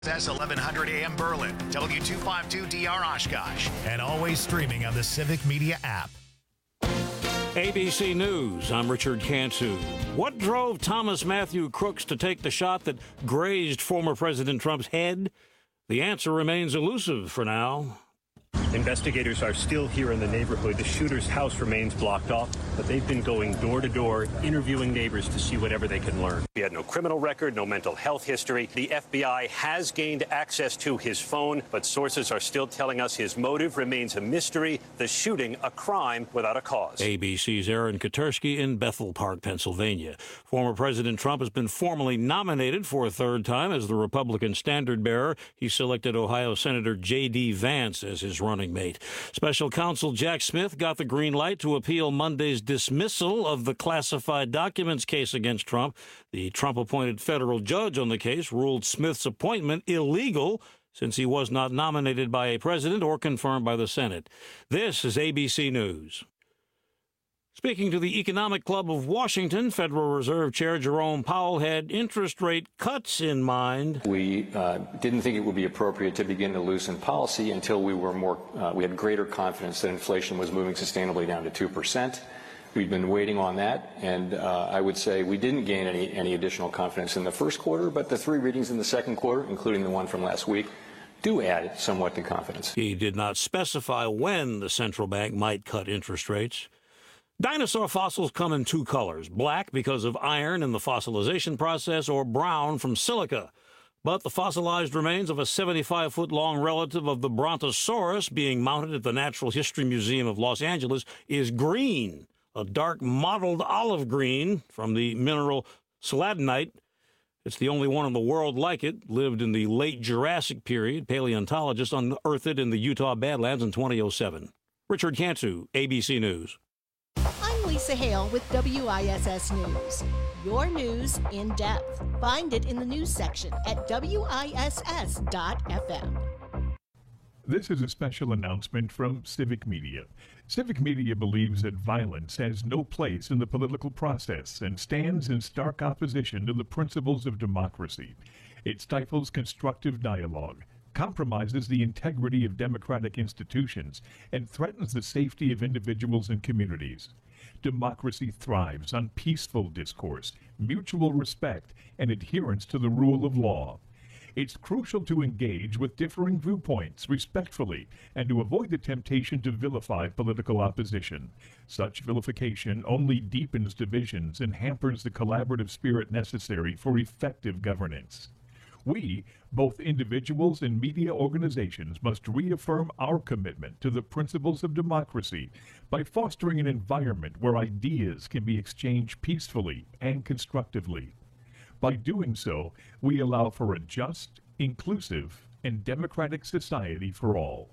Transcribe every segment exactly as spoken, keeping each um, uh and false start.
S eleven hundred A M Berlin, W two fifty-two D R Oshkosh, and always streaming on the Civic Media app. A B C News, I'm Richard Cantu. What drove Thomas Matthew Crooks to take the shot that grazed former President Trump's head? The answer remains elusive for now. Investigators are still here in the neighborhood. The shooter's house remains blocked off, but they've been going door to door, interviewing neighbors to see whatever they can learn. He had no criminal record, no mental health history. The F B I has gained access to his phone, but sources are still telling us his motive remains a mystery, the shooting a crime without a cause. A B C's Aaron Katersky in Bethel Park, Pennsylvania. Former President Trump has been formally nominated for a third time as the Republican standard bearer. He selected Ohio Senator J D Vance as his running mate. Special counsel Jack Smith got the green light to appeal Monday's dismissal of the classified documents case against Trump. The Trump-appointed federal judge on the case ruled Smith's appointment illegal since he was not nominated by a president or confirmed by the Senate. This is A B C News. Speaking to the Economic Club of Washington, Federal Reserve Chair Jerome Powell had interest rate cuts in mind. We uh, didn't think it would be appropriate to begin to loosen policy until we were more, uh, we had greater confidence that inflation was moving sustainably down to two percent. We've been waiting on that, and uh, I would say we didn't gain any, any additional confidence in the first quarter, but the three readings in the second quarter, including the one from last week, do add somewhat to confidence. He did not specify when the central bank might cut interest rates. Dinosaur fossils come in two colors, black because of iron in the fossilization process or brown from silica. But the fossilized remains of a seventy-five foot long relative of the Brontosaurus being mounted at the Natural History Museum of Los Angeles is green, a dark mottled olive green from the mineral seladenite. It's the only one in the world like it, lived in the late Jurassic period. Paleontologists unearthed it in the Utah Badlands in twenty oh seven. Richard Cantu, A B C News. I'm Lisa Hale with W I S S News. Your news in depth. Find it in the news section at W I S S dot F M. This is a special announcement from Civic Media. Civic Media believes that violence has no place in the political process and stands in stark opposition to the principles of democracy. It stifles constructive dialogue, compromises the integrity of democratic institutions, and threatens the safety of individuals and communities. Democracy thrives on peaceful discourse, mutual respect, and adherence to the rule of law. It's crucial to engage with differing viewpoints respectfully and to avoid the temptation to vilify political opposition. Such vilification only deepens divisions and hampers the collaborative spirit necessary for effective governance. We, both individuals and media organizations, must reaffirm our commitment to the principles of democracy by fostering an environment where ideas can be exchanged peacefully and constructively. By doing so, we allow for a just, inclusive, and democratic society for all.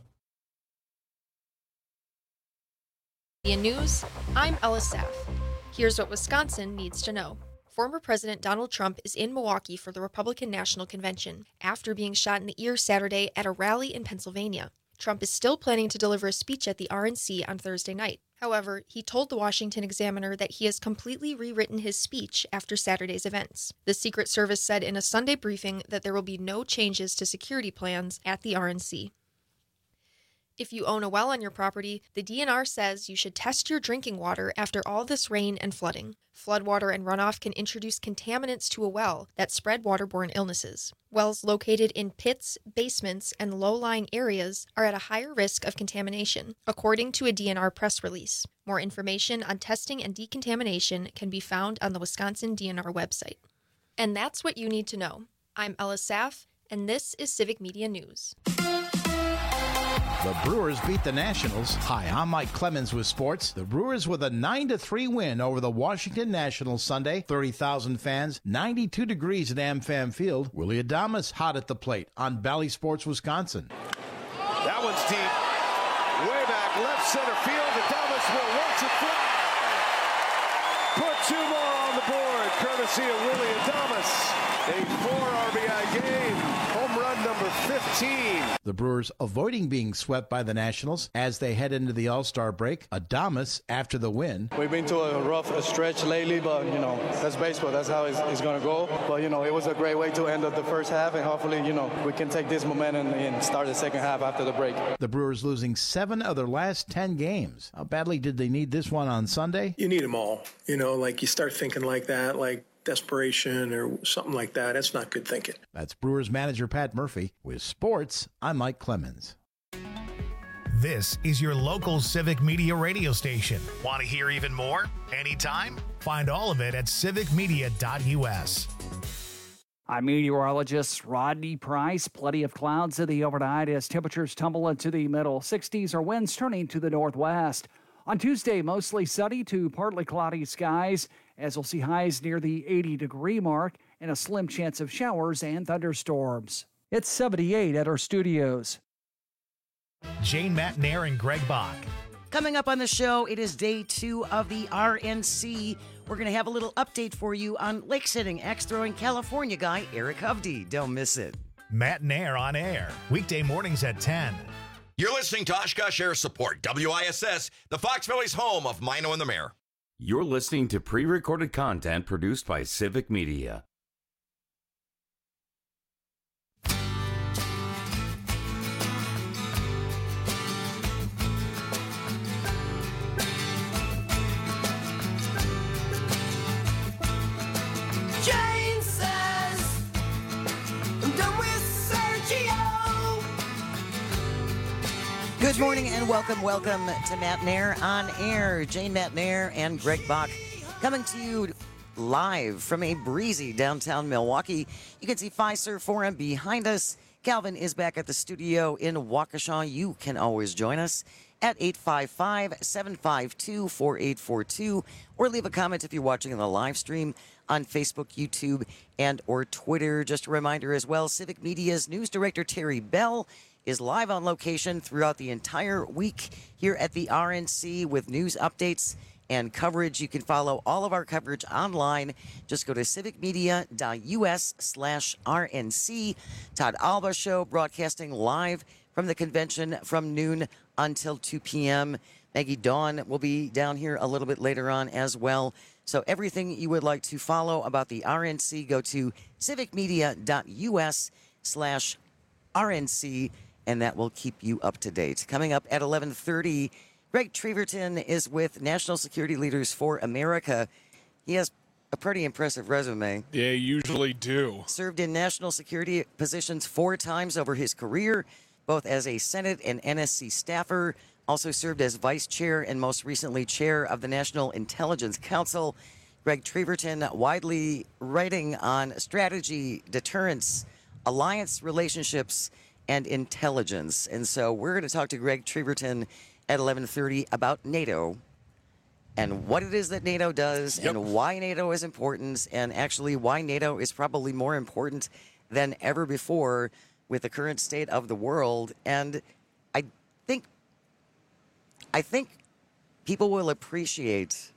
In news, I'm Ella Saff. Here's what Wisconsin needs to know. Former President Donald Trump is in Milwaukee for the Republican National Convention after being shot in the ear Saturday at a rally in Pennsylvania. Trump is still planning to deliver a speech at the R N C on Thursday night. However, he told the Washington Examiner that he has completely rewritten his speech after Saturday's events. The Secret Service said in a Sunday briefing that there will be no changes to security plans at the R N C. If you own a well on your property, the D N R says you should test your drinking water after all this rain and flooding. Floodwater and runoff can introduce contaminants to a well that spread waterborne illnesses. Wells located in pits, basements, and low-lying areas are at a higher risk of contamination, according to a D N R press release. More information on testing and decontamination can be found on the Wisconsin D N R website. And that's what you need to know. I'm Ella Saff, and this is Civic Media News. The Brewers beat the Nationals. Hi, I'm Mike Clemens with sports. The Brewers with a nine to three win over the Washington Nationals Sunday. thirty thousand fans, ninety-two degrees at AmFam Field. Willie Adames hot at the plate on Bally Sports, Wisconsin. That one's deep. Way back left center field. Adames will watch it fly. Put two more on the board, courtesy of Willie Adames. A four R B I game. Home run number fifteen. The Brewers avoiding being swept by the Nationals as they head into the All-Star break. Adames after the win. We've been to a rough stretch lately, but, you know, that's baseball. That's how it's, it's going to go. But, you know, it was a great way to end up the first half, and hopefully, you know, we can take this momentum and start the second half after the break. The Brewers losing seven of their last ten games. How badly did they need this one on Sunday? You need them all. You know, like you start thinking like that, like desperation or something like that. That's not good thinking. That's Brewers manager Pat Murphy. With sports, I'm Mike Clemens. This is your local Civic Media radio station. Want to hear even more? Anytime? Find all of it at civic media dot u s. I'm meteorologist Rodney Price. Plenty of clouds to the overnight as temperatures tumble into the middle sixties or winds turning to the northwest. On Tuesday, mostly sunny to partly cloudy skies, as we'll see highs near the eighty degree mark and a slim chance of showers and thunderstorms. It's seventy-eight at our studios. Jane Matnair and Greg Bach. Coming up on the show, it is day two of the R N C. We're going to have a little update for you on lake sitting, axe-throwing California guy Eric Hovde. Don't miss it. Matt Nair on air, weekday mornings at ten. You're listening to Oshkosh Air Support, W I S S, the Fox Valley's home of Mino and the Mayor. You're listening to pre-recorded content produced by Civic Media. Jane says, I'm done with Sergio. Good morning and welcome, welcome to Matt Nair on air. Jane Matt Nair and Greg Bach coming to you live from a breezy downtown Milwaukee. You can see Fiserv Forum behind us. Calvin is back at the studio in Waukesha. You can always join us at eight five five, seven five two, four eight four two or leave a comment if you're watching on the live stream on Facebook, YouTube, and or Twitter. Just a reminder as well, Civic Media's news director Terry Bell is live on location throughout the entire week here at the R N C with news updates and coverage. You can follow all of our coverage online. Just go to civic media dot u s slash R N C. Todd Alba Show broadcasting live from the convention from noon until two p.m. Maggie Dawn will be down here a little bit later on as well. So everything you would like to follow about the R N C, go to civic media dot u s slash R N C, and that will keep you up to date. Coming up at eleven thirty, Greg Treverton is with National Security Leaders for America. He has a pretty impressive resume. They usually do. Served in national security positions four times over his career, both as a Senate and N S C staffer. Also served as vice chair and most recently chair of the National Intelligence Council. Greg Treverton widely writing on strategy, deterrence, alliance relationships, and intelligence. And so we're going to talk to Greg Treverton at eleven thirty about NATO and what it is that NATO does yep. and why NATO is important, and actually why NATO is probably more important than ever before with the current state of the world. And I think I think people will appreciate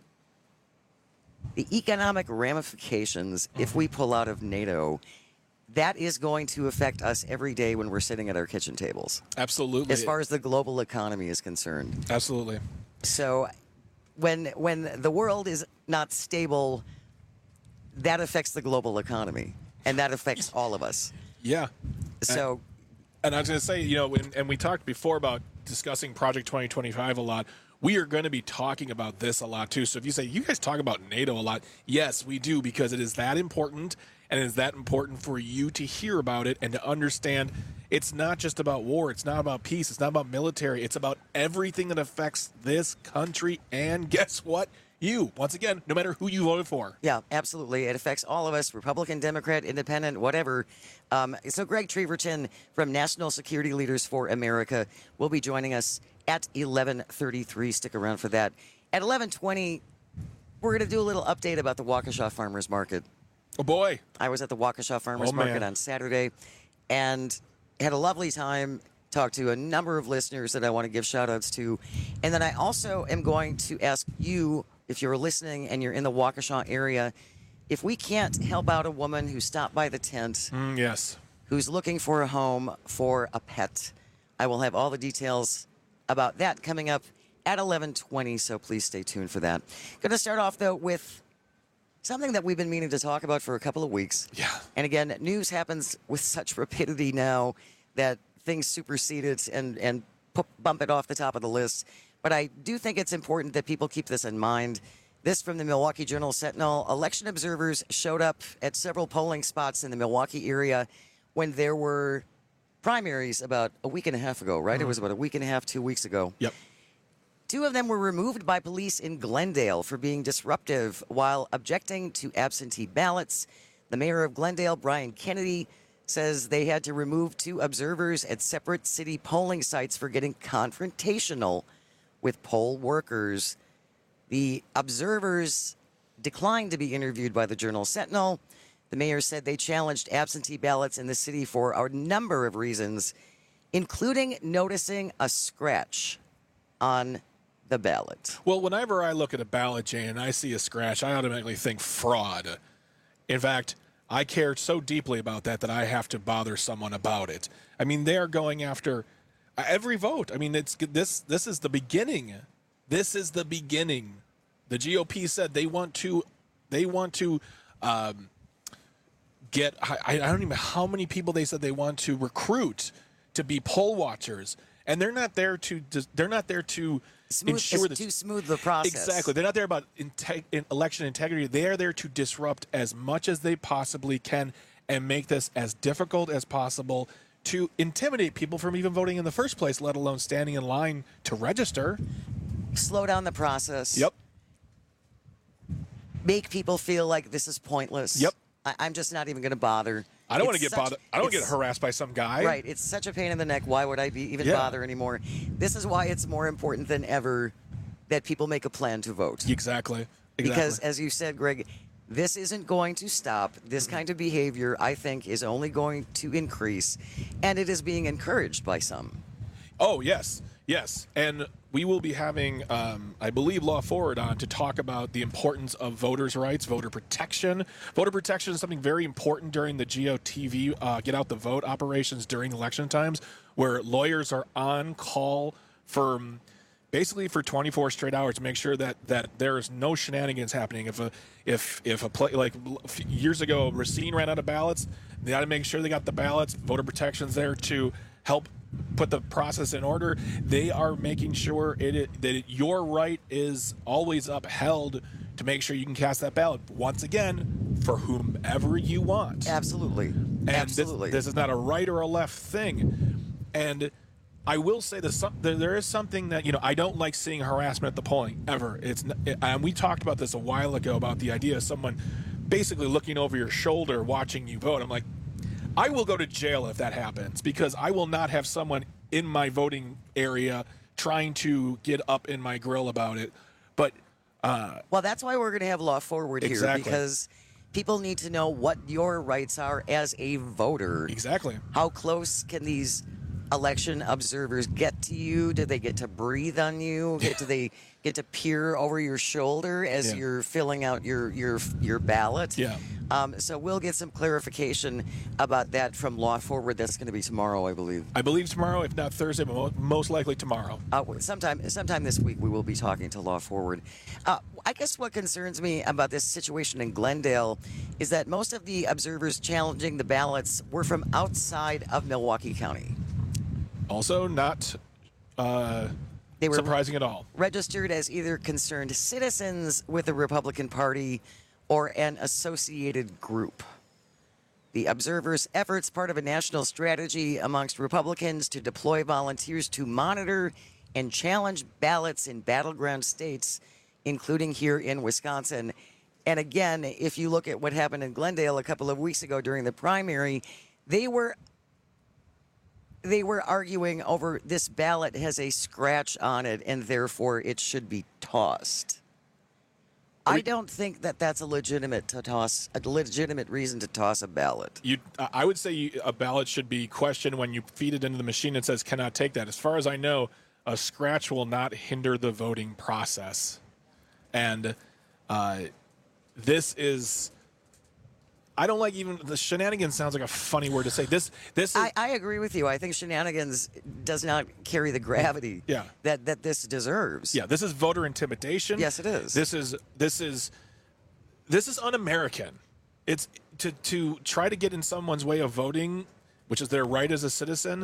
the economic ramifications if we pull out of NATO. That is going to affect us every day when we're sitting at our kitchen tables. Absolutely. As far as the global economy is concerned. Absolutely. So when when the world is not stable, that affects the global economy, and that affects all of us. Yeah. So, and, and I was going to say, you know, and, and we talked before about discussing Project twenty twenty-five a lot. We are going to be talking about this a lot, too. So if you say, you guys talk about NATO a lot, yes, we do, because it is that important, and it is that important for you to hear about it and to understand it's not just about war. It's not about peace. It's not about military. It's about everything that affects this country. And guess what? You, once again, no matter who you voted for. Yeah, absolutely. It affects all of us, Republican, Democrat, Independent, whatever. Um, so Greg Treverton from National Security Leaders for America will be joining us at eleven thirty-three. Stick around for that. At eleven twenty, we're going to do a little update about the Waukesha Farmers Market. Oh, boy. I was at the Waukesha Farmers oh, Market man. on Saturday and had a lovely time. Talked to a number of listeners that I want to give shout-outs to. And then I also am going to ask you, if you're listening and you're in the Waukesha area, if we can't help out a woman who stopped by the tent, mm, yes, who's looking for a home for a pet. I will have all the details about that coming up at eleven twenty, so please stay tuned for that. Going to start off, though, with something that we've been meaning to talk about for a couple of weeks. Yeah. And again, news happens with such rapidity now that things supersede it and, and pu- bump it off the top of the list. But I do think it's important that people keep this in mind. This from the Milwaukee Journal-Sentinel. Election observers showed up at several polling spots in the Milwaukee area when there were primaries about a week and a half ago, right? Mm-hmm. It was about a week and a half, two weeks ago. Yep. Two of them were removed by police in Glendale for being disruptive while objecting to absentee ballots. The mayor of Glendale, Brian Kennedy, says they had to remove two observers at separate city polling sites for getting confrontational with poll workers. The observers declined to be interviewed by the Journal-Sentinel. The mayor said they challenged absentee ballots in the city for a number of reasons, including noticing a scratch on the ballot. Well, whenever I look at a ballot, Jane, and I see a scratch, I automatically think fraud. In fact, I care so deeply about that that I have to bother someone about it. I mean, they are going after every vote. I mean, it's this. This is the beginning. This is the beginning. The G O P said they want to. They want to um, get. I, I don't even know how many people they said they want to recruit to be poll watchers, and they're not there to. They're not there to. Smooth, ensure it's to smooth the process. Exactly. They're not there about integ- in election integrity. They are there to disrupt as much as they possibly can and make this as difficult as possible to intimidate people from even voting in the first place, let alone standing in line to register. Slow down the process. Yep. Make people feel like this is pointless. Yep. I- I'm just not even going to bother. I don't want It's to get such- bothered. I don't want to get it's- harassed by some guy. Right. It's such a pain in the neck. Why would I be even Yeah. bother anymore? This is why it's more important than ever that people make a plan to vote. Exactly. Exactly. Because, as you said, Greg, this isn't going to stop. This kind of behavior, I think, is only going to increase, and it is being encouraged by some. Oh, yes. Yes. And we will be having, um, I believe, Law Forward on to talk about the importance of voters' rights, voter protection. Voter protection is something very important during the G O T V, uh, get out the vote operations during election times, where lawyers are on call for um, basically for twenty-four straight hours to make sure that, that there is no shenanigans happening. If a if if a play, like years ago, Racine ran out of ballots, they got to make sure they got the ballots. Voter protection's there to help put the process in order. They are making sure it, it that it, your right is always upheld to make sure you can cast that ballot once again for whomever you want. Absolutely. And Absolutely. This, this is not a right or a left thing. And I will say that some, there, there is something that, you know, I don't like seeing harassment at the polling ever. It's it, and we talked about this a while ago about the idea of someone basically looking over your shoulder watching you vote. I'm like, I will go to jail if that happens, because I will not have someone in my voting area trying to get up in my grill about it. But uh, well, that's why we're going to have Law Forward here, exactly. because people need to know what your rights are as a voter. Exactly. How close can these election observers get to you? Do they get to breathe on you? Do they get to peer over your shoulder as Yeah. you're filling out your your your ballot? Yeah. Um, so we'll get some clarification about that from Law Forward. That's going to be tomorrow, I believe. I believe tomorrow, if not Thursday, but mo- most likely tomorrow. Uh, sometime, sometime this week, we will be talking to Law Forward. Uh, I guess what concerns me about this situation in Glendale is that most of the observers challenging the ballots were from outside of Milwaukee County. Also, not uh, They were surprising at all. registered as either concerned citizens with the Republican Party or an associated group. The observers' efforts, part of a national strategy amongst Republicans to deploy volunteers to monitor and challenge ballots in battleground states, including here in Wisconsin. And again, if you look at what happened in Glendale a couple of weeks ago during the primary, they were they were arguing over this ballot has a scratch on it and therefore it should be tossed. I don't think that that's a legitimate to toss a legitimate reason to toss a ballot. You, I would say you, a ballot should be questioned when you feed it into the machine and says cannot take that. As far as I know, a scratch will not hinder the voting process. And uh, this is I don't like even the shenanigans. Sounds like a funny word to say. This this is, I, I agree with you. I think shenanigans does not carry the gravity yeah. that that this deserves. Yeah, this is voter intimidation. Yes, it is. This is this is this is un-American. It's to to try to get in someone's way of voting, which is their right as a citizen,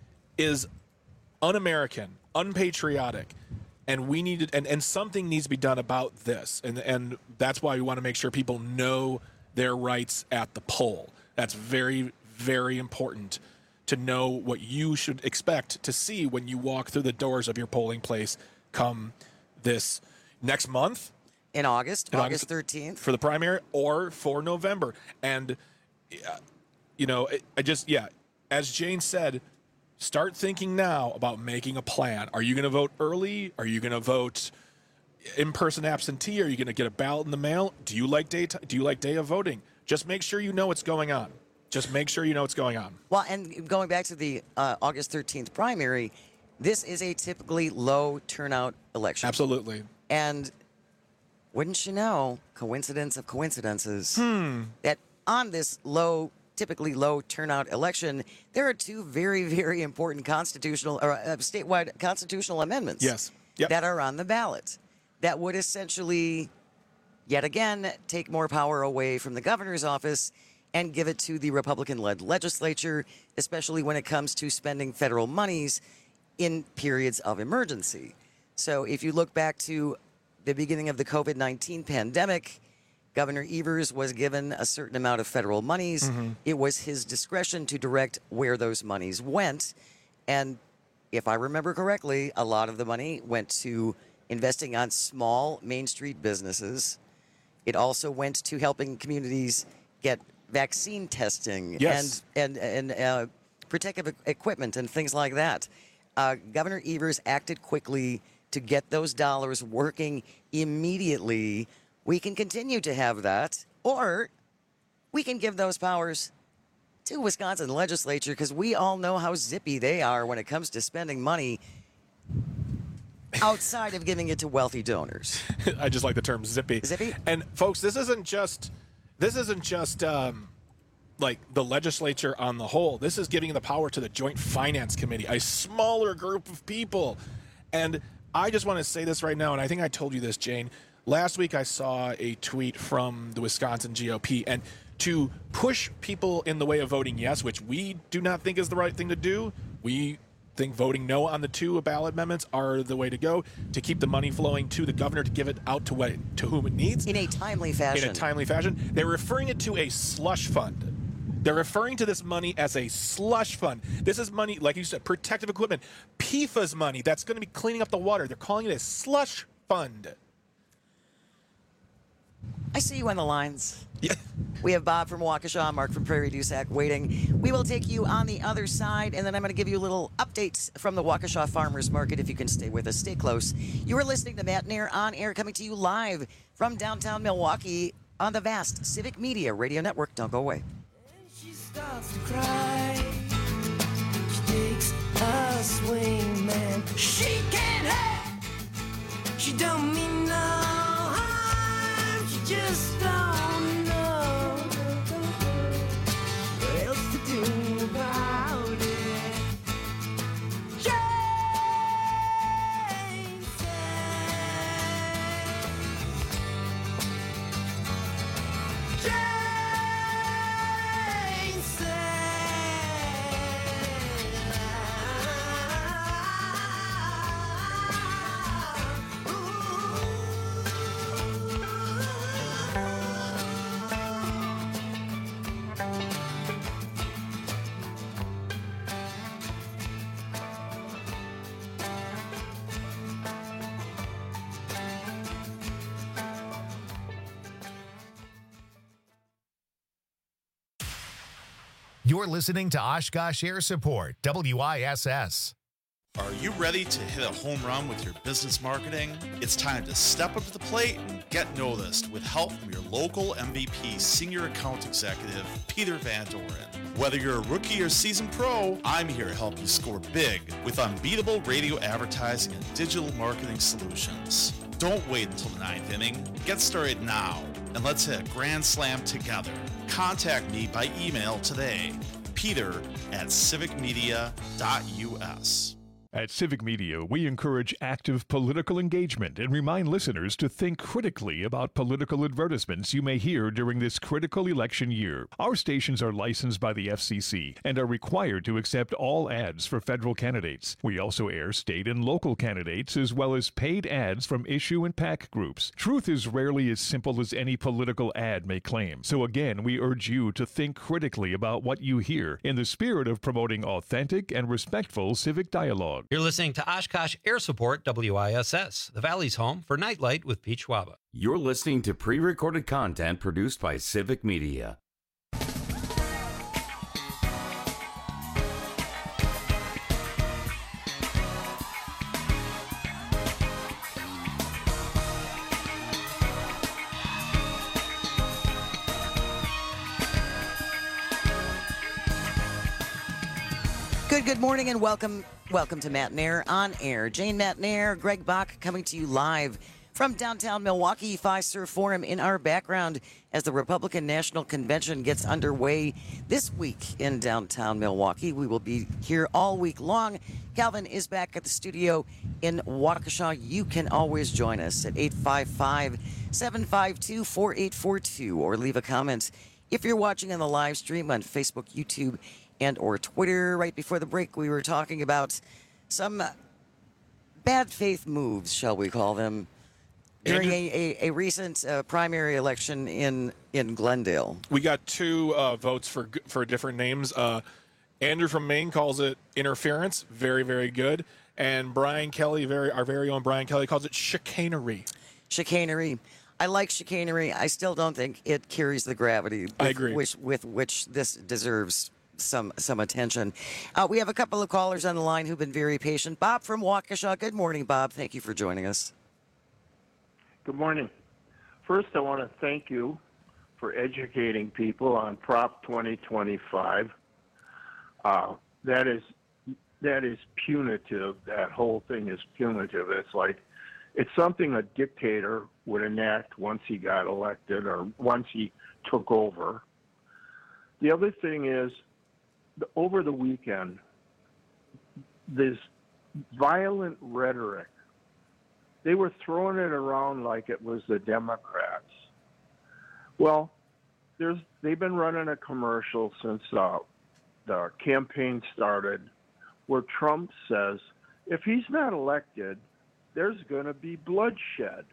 is un-American, unpatriotic. And we need to, and, and something needs to be done about this. And and that's why we want to make sure people know their rights at the poll. That's very, very important to know what you should expect to see when you walk through the doors of your polling place come this next month. In August, in August thirteenth. For the primary or for November. And, uh, you know, it, I just, yeah, as Jane said, start thinking now about making a plan. Are you going to vote early? Are you going to vote in-person absentee? Are you going to get a ballot in the mail? Do you like day? Do you like day of voting? Just make sure you know what's going on. Just make sure you know what's going on. Well, and going back to the uh, August thirteenth primary, this is a typically low turnout election. Absolutely. And wouldn't you know, coincidence of coincidences, hmm. that on this low typically low turnout election, there are two very, very important constitutional or uh, statewide constitutional amendments yes. yep. that are on the ballot that would essentially, yet again, take more power away from the governor's office and give it to the Republican-led legislature, especially when it comes to spending federal monies in periods of emergency. So if you look back to the beginning of the COVID nineteen pandemic, Governor Evers was given a certain amount of federal monies. Mm-hmm. It was his discretion to direct where those monies went. And if I remember correctly, a lot of the money went to investing on small Main Street businesses. It also went to helping communities get vaccine testing yes. and, and, and uh, protective equipment and things like that. Uh, Governor Evers acted quickly to get those dollars working immediately. We can continue to have that, or we can give those powers to Wisconsin legislature because we all know how zippy they are when it comes to spending money outside of giving it to wealthy donors. I just like the term zippy. Zippy? And folks, this isn't just this isn't just um, like the legislature on the whole. This is giving the power to the Joint Finance Committee, a smaller group of people. And I just want to say this right now, and I think I told you this, Jane. Last week, I saw a tweet from the Wisconsin G O P, and to push people in the way of voting yes, which we do not think is the right thing to do, we think voting no on the two ballot amendments are the way to go, to keep the money flowing to the governor to give it out to, what, to whom it needs. In a timely fashion. In a timely fashion. They're referring it to a slush fund. They're referring to this money as a slush fund. This is money, like you said, protective equipment, P FAS money that's going to be cleaning up the water. They're calling it a slush fund. I see you on the lines. Yeah. We have Bob from Waukesha, Mark from Prairie du Sac waiting. We will take you on the other side, and then I'm going to give you a little updates from the Waukesha Farmers Market if you can stay with us. Stay close. You are listening to Matt Nair on air, coming to you live from downtown Milwaukee on the vast Civic Media Radio Network. Don't go away. She starts to cry. She takes a swing, man. She can't help. She don't mean no harm. She just don't know what else to do about it. Jane says. Jane You're listening to Oshkosh Air Support, W I S S. Are you ready to hit a home run with your business marketing? It's time to step up to the plate and get noticed with help from your local M V P Senior Account Executive, Peter Van Doren. Whether you're a rookie or seasoned pro, I'm here to help you score big with unbeatable radio advertising and digital marketing solutions. Don't wait until the ninth inning. Get started now, and let's hit a grand slam together. Contact me by email today, peter at civic media dot u s. At Civic Media, we encourage active political engagement and remind listeners to think critically about political advertisements you may hear during this critical election year. Our stations are licensed by the F C C and are required to accept all ads for federal candidates. We also air state and local candidates as well as paid ads from issue and PAC groups. Truth is rarely as simple as any political ad may claim. So again, we urge you to think critically about what you hear in the spirit of promoting authentic and respectful civic dialogue. You're listening to Oshkosh Air Support W I S S, the Valley's home for Nightlight with Pete Schwaba. You're listening to pre-recorded content produced by Civic Media. Good, good morning and welcome welcome to Matt Nair on Air. Jane Matt Nair, Greg Bach coming to you live from downtown Milwaukee. Fiserv Forum in our background as the Republican National Convention gets underway this week in downtown Milwaukee. We will be here all week long. Calvin is back at the studio in Waukesha. You can always join us at eight five five, seven five two, four eight four two or leave a comment if you're watching on the live stream on Facebook, YouTube, and or Twitter. Right before the break, we were talking about some bad faith moves, shall we call them, during a, a, a recent uh, primary election in, in Glendale. We got two uh, votes for for different names. Uh, Andrew from Maine calls it interference, very, very good. And Brian Kelly, very our very own Brian Kelly, calls it chicanery. Chicanery. I like chicanery. I still don't think it carries the gravity with, I agree. Which, with which this deserves some some attention. Uh, we have a couple of callers on the line who've been very patient. Bob from Waukesha. Good morning, Bob. Thank you for joining us. Good morning. First, I want to thank you for educating people on Prop twenty twenty-five. Uh, that is that is punitive. That whole thing is punitive. It's like it's something a dictator would enact once he got elected or once he took over. The other thing is, over the weekend, this violent rhetoric, they were throwing it around like it was the Democrats. Well, there's they've been running a commercial since uh, the campaign started where Trump says, if he's not elected, there's going to be bloodshed.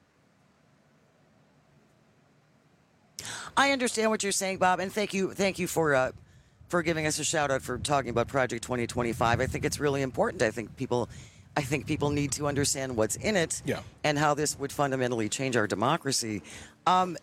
I understand what you're saying, Bob, and thank you, thank you for uh, for giving us a shout out for talking about Project twenty twenty-five. I think it's really important. I think people, I think people need to understand what's in it, yeah, and how this would fundamentally change our democracy. Um,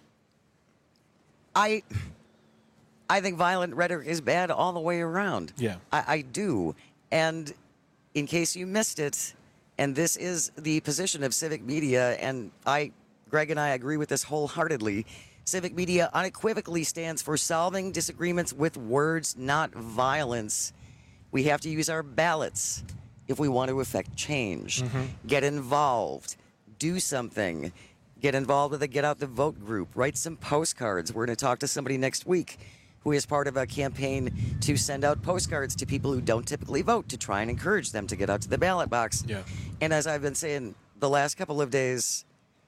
I, I think violent rhetoric is bad all the way around. Yeah, I, I do. And in case you missed it, and this is the position of Civic Media, and I, Greg and I agree with this wholeheartedly. Civic Media unequivocally stands for solving disagreements with words, not violence. We have to use our ballots if we want to affect change. Mm-hmm. Get involved. Do something. Get involved with a Get Out the Vote group. Write some postcards. We're going to talk to somebody next week who is part of a campaign to send out postcards to people who don't typically vote to try and encourage them to get out to the ballot box. Yeah. And as I've been saying the last couple of days,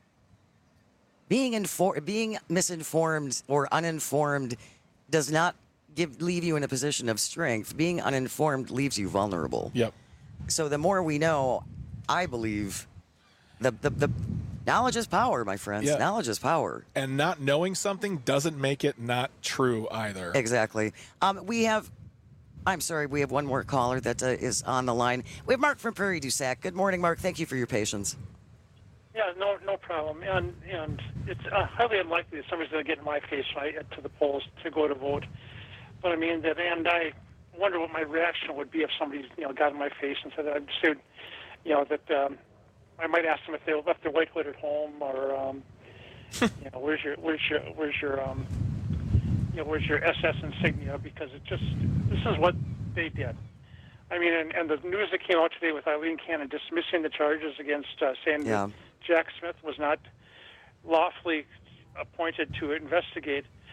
Being infor- being misinformed or uninformed does not give leave you in a position of strength. Being uninformed leaves you vulnerable. Yep. So the more we know, I believe, the the, the knowledge is power, my friends. Yeah. Knowledge is power. And not knowing something doesn't make it not true either. Exactly. Um, we have. I'm sorry, we have one more caller that uh, is on the line. We have Mark from Prairie du Sac. Good morning, Mark. Thank you for your patience. Yeah, no, no problem. And and it's uh, highly unlikely that somebody's going to get in my face when I get to the polls to go to vote. But I mean that, and I wonder what my reaction would be if somebody, you know, got in my face and said, I'd say, you know, that um, I might ask them if they left their white hood at home, or um, you know, where's your where's your where's your um, you know, where's your S S insignia? Because it just this is what they did. I mean, and, and the news that came out today with Eileen Cannon dismissing the charges against uh, saying Yeah. that Jack Smith was not lawfully appointed to investigate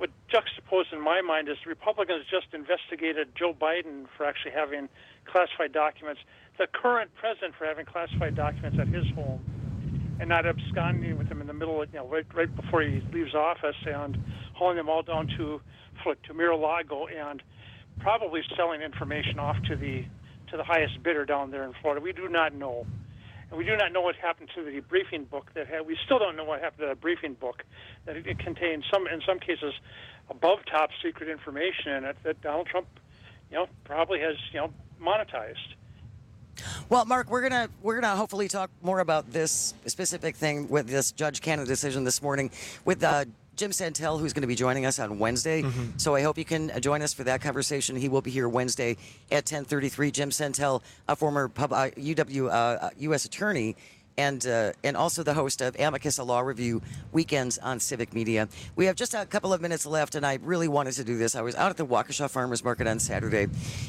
what juxtaposed in my mind is the Republicans just investigated Joe Biden for actually having classified documents, the current president for having classified documents at his home, and not absconding with them in the middle, you know, right, right before he leaves office, and hauling them all down to to Mar-a-Lago and probably selling information off to the to the highest bidder down there in Florida. We do not know. And we do not know what happened to the briefing book that had, we still don't know what happened to the briefing book that it, it contained some, in some cases, above top secret information in it that Donald Trump, you know, probably has, you know, monetized. Well, Mark, we're gonna we're gonna hopefully talk more about this specific thing with this Judge Cannon decision this morning with uh, Jim Santel, who's going to be joining us on Wednesday. Mm-hmm. So I hope you can join us for that conversation. He will be here Wednesday at ten thirty-three. Jim Santel, a former pub, uh, U W uh, U S attorney, and uh, and also the host of Amicus, a law review weekends on Civic Media. We have just a couple of minutes left, and I really wanted to do this. I was out at the Waukesha Farmers Market on Saturday.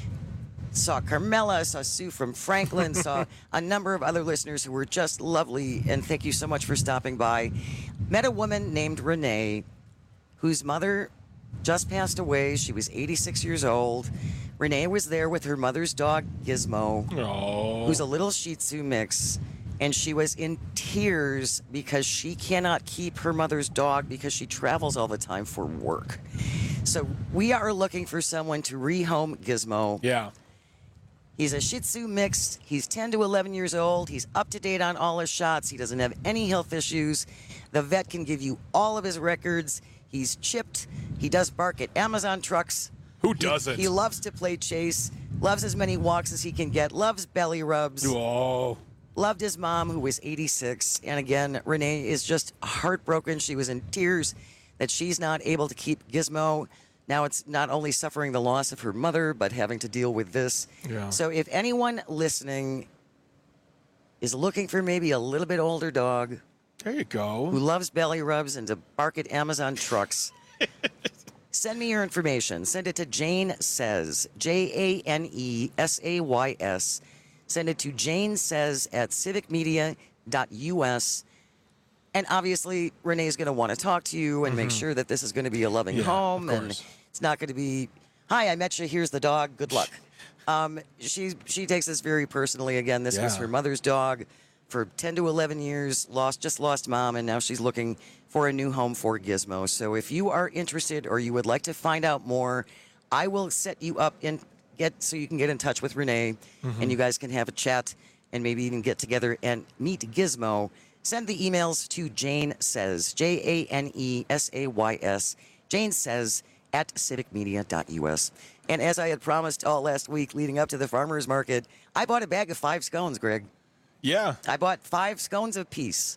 Saw Carmela, saw Sue from Franklin, saw a number of other listeners who were just lovely, and thank you so much for stopping by. Met a woman named Renee, whose mother just passed away. She was eighty-six years old. Renee was there with her mother's dog, Gizmo, Aww. who's a little Shih Tzu mix, and she was in tears because she cannot keep her mother's dog because she travels all the time for work. So we are looking for someone to rehome Gizmo. Yeah. He's a Shih Tzu mix. He's ten to eleven years old. He's up to date on all his shots. He doesn't have any health issues. The vet can give you all of his records. He's chipped. He does bark at Amazon trucks. Who doesn't? He, he loves to play chase. Loves as many walks as he can get. Loves belly rubs. Oh. Loved his mom, who was eighty-six. And again, Renee is just heartbroken. She was in tears that she's not able to keep Gizmo. Now it's not only suffering the loss of her mother, but having to deal with this. Yeah. So if anyone listening is looking for maybe a little bit older dog, there you go, who loves belly rubs and to bark at Amazon trucks, send me your information. Send it to Jane Says, J A N E S A Y S. Send it to Jane Says at civic media dot U S. And obviously, Renee's going to want to talk to you and mm-hmm. make sure that this is going to be a loving yeah, home. And it's not going to be, hi, I met you, here's the dog, good luck. Um, she, she takes this very personally. Again, this yeah. was her mother's dog for ten to eleven years, lost, just lost mom, and now she's looking for a new home for Gizmo. So if you are interested or you would like to find out more, I will set you up and get so you can get in touch with Renee mm-hmm. and you guys can have a chat and maybe even get together and meet Gizmo. Send the emails to Jane Says, J A N E S A Y S, Jane Says at civic media dot U S. And as I had promised all last week leading up to the farmer's market, I bought a bag of five scones, Greg. Yeah. I bought five scones apiece.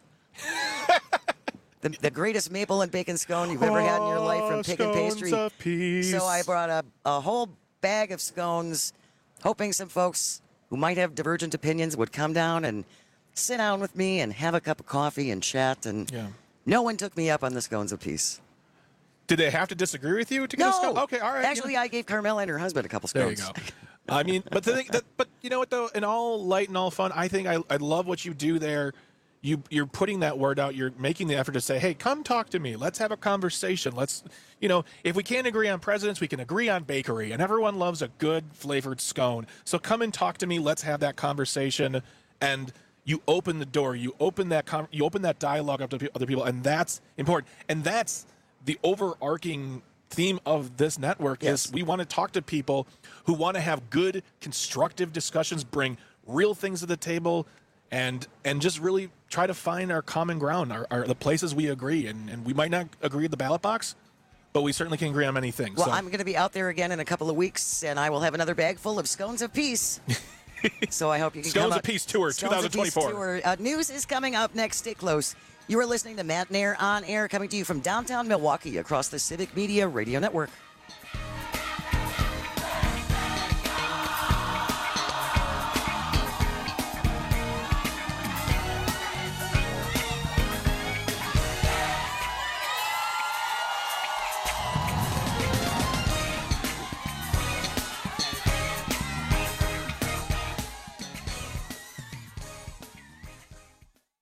the, the greatest maple and bacon scone you've ever had in your life from Pig and Pastry. Apiece. So I brought a, a whole bag of scones, hoping some folks who might have divergent opinions would come down and sit down with me and have a cup of coffee and chat, and yeah. no one took me up on the scones apiece. Did they have to disagree with you to get no. a scone? Okay, all right. Actually, you know. I gave Carmela and her husband a couple scones. There you go. I mean, but the thing, that, but you know what though? In all light and all fun, I think I, I love what you do there. You you're putting that word out. You're making the effort to say, hey, come talk to me. Let's have a conversation. Let's, you know, if we can't agree on presidents, we can agree on bakery. And everyone loves a good flavored scone. So come and talk to me. Let's have that conversation. And you open the door. You open that con- you open that dialogue up to other people, and that's important. And that's the overarching theme of this network yes. is we want to talk to people who want to have good, constructive discussions, bring real things to the table, and and just really try to find our common ground, our, our the places we agree. And, and we might not agree at the ballot box, but we certainly can agree on many things. Well, so. I'm going to be out there again in a couple of weeks, and I will have another bag full of scones of peace. So I hope you can Scones come of out. Peace Tour twenty twenty-four. Tour. Uh, news is coming up next. Stay close. You are listening to Matt Nair on Air, coming to you from downtown Milwaukee across the Civic Media Radio Network.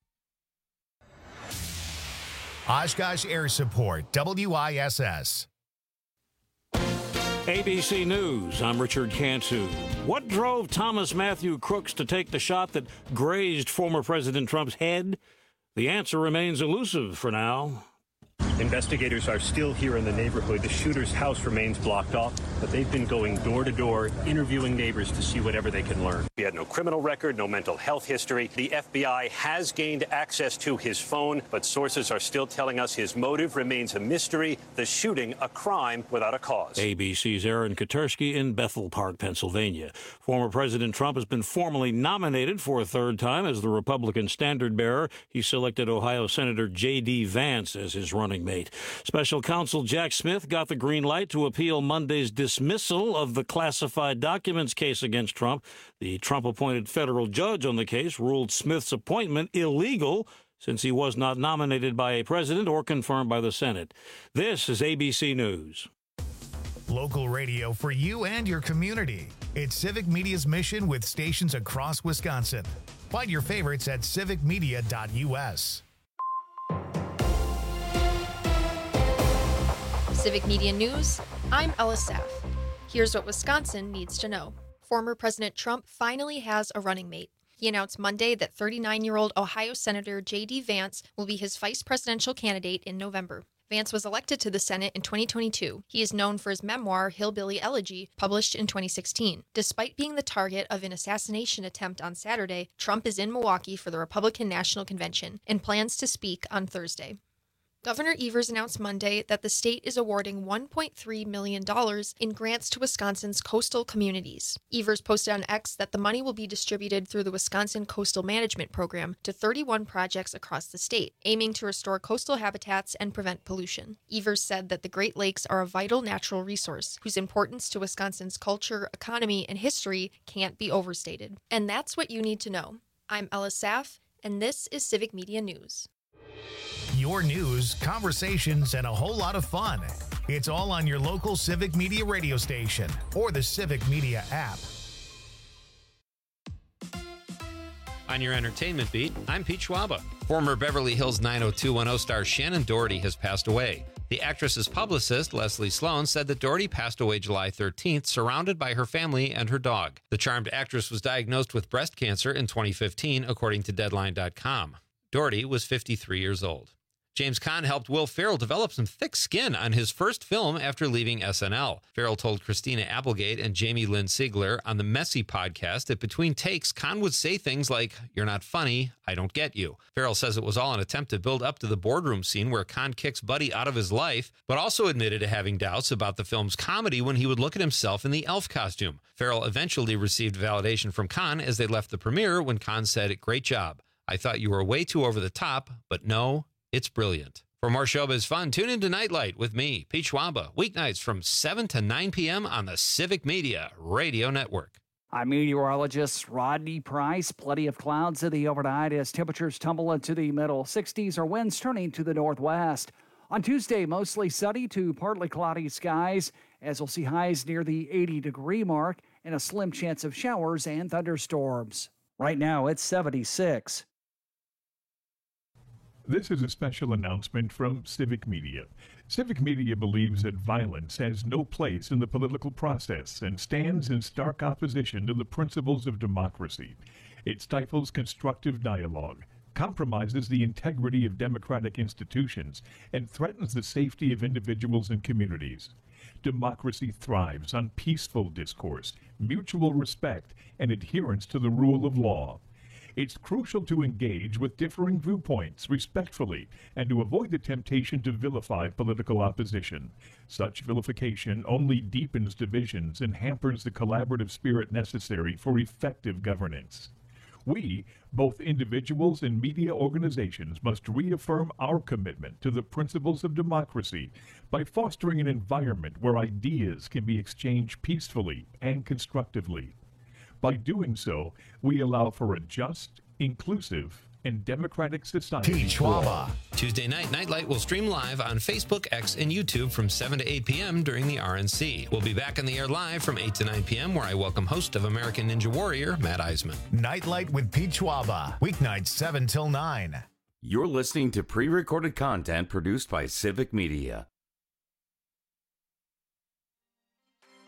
Oshkosh Air Support, W I S S. A B C News, I'm Richard Cantu. What drove Thomas Matthew Crooks to take the shot that grazed former President Trump's head? The answer remains elusive for now. Investigators are still here in the neighborhood. The shooter's house remains blocked off, but they've been going door to door, interviewing neighbors to see whatever they can learn. He had no criminal record, no mental health history. The F B I has gained access to his phone, but sources are still telling us his motive remains a mystery, the shooting a crime without a cause. A B C's Aaron Katersky in Bethel Park, Pennsylvania. Former President Trump has been formally nominated for a third time as the Republican standard bearer. He selected Ohio Senator J D. Vance as his running mate. Special counsel Jack Smith got the green light to appeal Monday's dismissal of the classified documents case against Trump. The Trump-appointed federal judge on the case ruled Smith's appointment illegal since he was not nominated by a president or confirmed by the Senate. This is A B C News. Local radio for you and your community. It's Civic Media's mission with stations across Wisconsin. Find your favorites at civic media dot U S. Civic Media News, I'm Ella Saff. Here's what Wisconsin needs to know. Former President Trump finally has a running mate. He announced Monday that thirty-nine-year-old Ohio Senator J D. Vance will be his vice presidential candidate in November. Vance was elected to the Senate in twenty twenty-two. He is known for his memoir, Hillbilly Elegy, published in twenty sixteen. Despite being the target of an assassination attempt on Saturday, Trump is in Milwaukee for the Republican National Convention and plans to speak on Thursday. Governor Evers announced Monday that the state is awarding one point three million dollars in grants to Wisconsin's coastal communities. Evers posted on X that the money will be distributed through the Wisconsin Coastal Management Program to thirty-one projects across the state, aiming to restore coastal habitats and prevent pollution. Evers said that the Great Lakes are a vital natural resource whose importance to Wisconsin's culture, economy, and history can't be overstated. And that's what you need to know. I'm Ella Saff, and this is Civic Media News. Your news, conversations, and a whole lot of fun. It's all on your local Civic Media radio station or the Civic Media app. On your entertainment beat, I'm Pete Schwaba. Former Beverly Hills nine oh two one oh star Shannon Doherty has passed away. The actress's publicist, Leslie Sloan, said that Doherty passed away July thirteenth, surrounded by her family and her dog. The charmed actress was diagnosed with breast cancer in twenty fifteen, according to Deadline dot com. Doherty was fifty-three years old. James Caan helped Will Ferrell develop some thick skin on his first film after leaving S N L. Ferrell told Christina Applegate and Jamie Lynn Sigler on the Messy podcast that between takes, Caan would say things like, "You're not funny, I don't get you." Ferrell says it was all an attempt to build up to the boardroom scene where Caan kicks Buddy out of his life, but also admitted to having doubts about the film's comedy when he would look at himself in the elf costume. Ferrell eventually received validation from Caan as they left the premiere when Caan said, "Great job. I thought you were way too over the top, but no, it's brilliant." For more showbiz fun, tune into Nightlight with me, Pete Schwaba, weeknights from seven to nine p.m. on the Civic Media Radio Network. I'm meteorologist Rodney Price. Plenty of clouds to the overnight as temperatures tumble into the middle sixties or winds turning to the northwest. On Tuesday, mostly sunny to partly cloudy skies, as we'll see highs near the eighty degree mark and a slim chance of showers and thunderstorms. Right now, it's seventy-six. This is a special announcement from Civic Media. Civic Media believes that violence has no place in the political process and stands in stark opposition to the principles of democracy. It stifles constructive dialogue, compromises the integrity of democratic institutions, and threatens the safety of individuals and communities. Democracy thrives on peaceful discourse, mutual respect, and adherence to the rule of law. It's crucial to engage with differing viewpoints respectfully and to avoid the temptation to vilify political opposition. Such vilification only deepens divisions and hampers the collaborative spirit necessary for effective governance. We, both individuals and media organizations, must reaffirm our commitment to the principles of democracy by fostering an environment where ideas can be exchanged peacefully and constructively. By doing so, we allow for a just, inclusive, and democratic society. Pete Schwaba. Tuesday night, Nightlight will stream live on Facebook, X, and YouTube from seven to eight p.m. during the R N C. We'll be back on the air live from eight to nine p.m. where I welcome host of American Ninja Warrior, Matt Eisman. Nightlight with Pete Schwaba. Weeknights seven till nine. You're listening to pre-recorded content produced by Civic Media.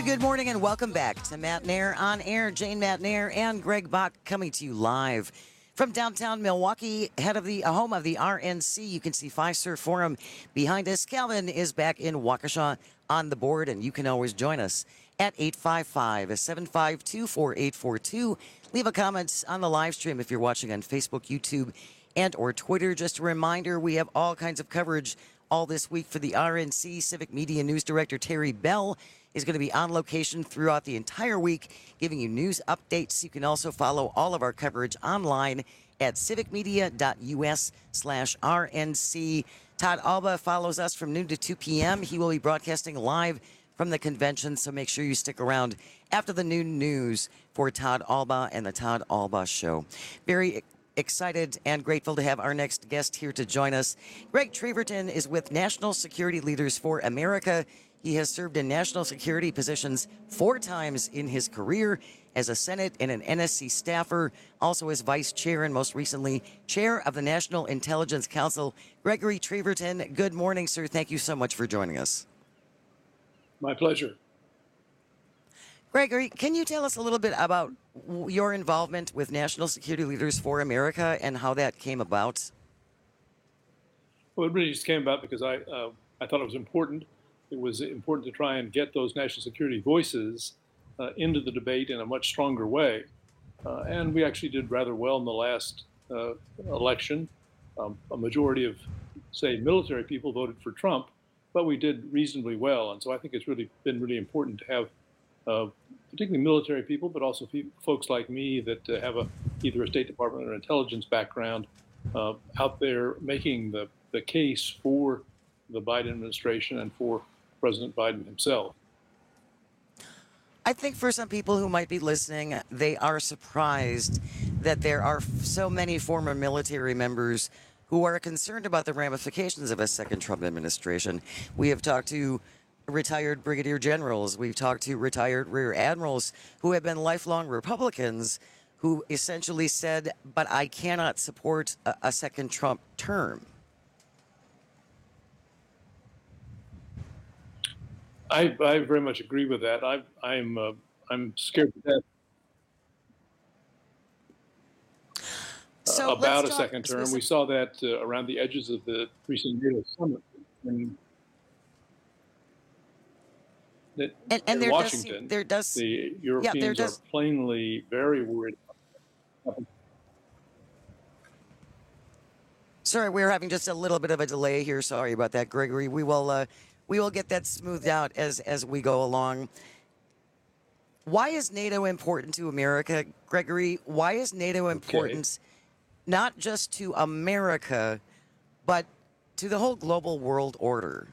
Good, good morning and welcome back to Matt Nair on Air. Jane Matt Nair and Greg Bach coming to you live from downtown Milwaukee, head of the uh, home of the R N C. You can see Fiserv Forum behind us. Calvin is back in Waukesha on the board, and you can always join us at eight five five, seven five two, four eight four two. Leave a comment on the live stream if you're watching on Facebook, YouTube, and or Twitter. Just a reminder, we have all kinds of coverage all this week for the R N C. Civic Media News Director Terry Bell is going to be on location throughout the entire week, giving you news updates. You can also follow all of our coverage online at civicmedia.us slash RNC. Todd Alba follows us from noon to two p.m. He will be broadcasting live from the convention, so make sure you stick around after the noon news for Todd Alba and the Todd Alba Show. Very excited and grateful to have our next guest here to join us. Greg Treverton is with National Security Leaders for America. He has served in national security positions four times in his career as a Senate and an N S C staffer, also as vice chair and most recently chair of the National Intelligence Council. Gregory Treverton, good morning, sir. Thank you so much for joining us. My pleasure. Gregory, can you tell us a little bit about your involvement with National Security Leaders for America and how that came about? Well, it really just came about because I, uh, I thought it was important. It was important to try and get those national security voices uh, into the debate in a much stronger way. Uh, and we actually did rather well in the last uh, election. Um, a majority of, say, military people voted for Trump, but we did reasonably well. And so I think it's really been really important to have uh, particularly military people, but also pe- folks like me that uh, have a, either a State Department or intelligence background uh, out there making the, the case for the Biden administration and for President Biden himself. I think for some people who might be listening, they are surprised that there are so many former military members who are concerned about the ramifications of a second Trump administration. We have talked to retired brigadier generals. We've talked to retired rear admirals who have been lifelong Republicans who essentially said, but I cannot support a, a second Trump term. I, I very much agree with that. I, I'm uh, I'm scared to death so uh, about a talk, second term. We saw that uh, around the edges of the recent NATO summit in, in, and, and in there Washington. Does, there does, the Europeans yeah, there does, are plainly very worried about that. Sorry, we're having just a little bit of a delay here. Sorry about that, Gregory. We will uh, we will get that smoothed out as as we go along. Why is NATO important to America, Gregory? Why is NATO important okay. not just to America, but to the whole global world order?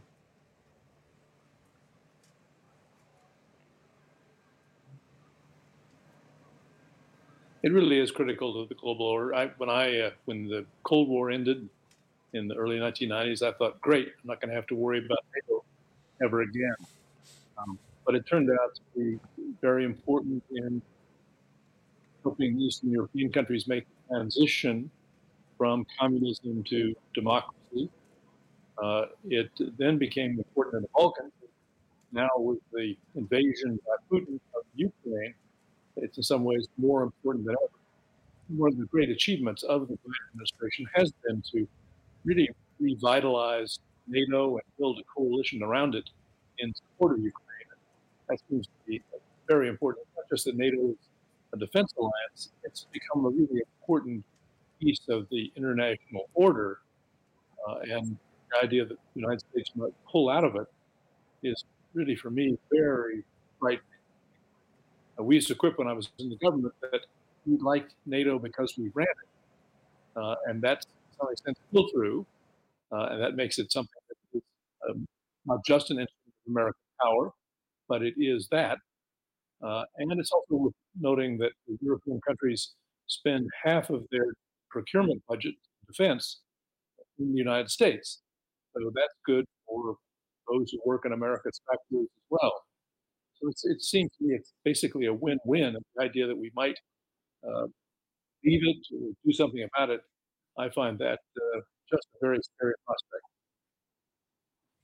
It really is critical to the global order. I, when I, uh, when the Cold War ended in the early nineteen nineties, I thought, great, I'm not going to have to worry about NATO ever again. Um, but it turned out to be very important in helping Eastern European countries make the transition from communism to democracy. Uh, it then became important in the Balkans. Now with the invasion by Putin of Ukraine, it's in some ways more important than ever. One of the great achievements of the Biden administration has been to really revitalize NATO and build a coalition around it in support of Ukraine. That seems to be very important, not just that NATO is a defense alliance, it's become a really important piece of the international order. Uh, and the idea that the United States might pull out of it is really, for me, very frightening. We used to quip when I was in the government that we liked NATO because we ran it. Uh, and that's, to some extent, still true. Uh, and that makes it something that is um, not just an instrument of American power, but it is that. Uh, and it's also worth noting that the European countries spend half of their procurement budget in defense in the United States. So that's good for those who work in America's factories as well. So it's, it seems to me it's basically a win-win. The idea that we might uh, leave it or do something about it, I find that uh, just a very scary prospect.